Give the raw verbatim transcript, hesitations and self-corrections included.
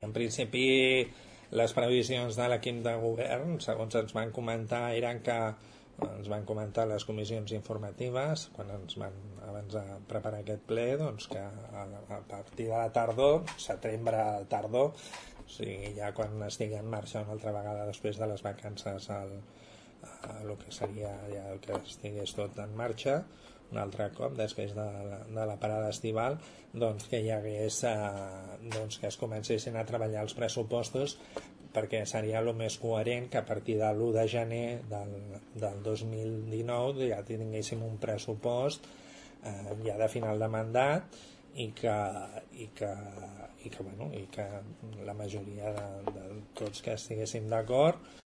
En principi, les previsions de l'equip de govern, segons ens van comentar, eren que ens van comentar les comissions informatives quan ens van abans de preparar aquest ple, doncs que a, a partir de la tardor, setembre tardor, o sigui, ja quan estigui en marxa una altra vegada després de les vacances al, a el que seria ja el que estigués tot en marxa un altre cop després de la, de la parada estival, doncs que hi hagués eh, doncs que es comencessin a treballar els pressupostos, perquè seria el més coherent que a partir de l'u de gener del, del dos mil dinou ja tinguéssim un pressupost eh, ja de final de mandat i que, i que, i que, bueno, i que la majoria de, de tots que estiguéssim d'acord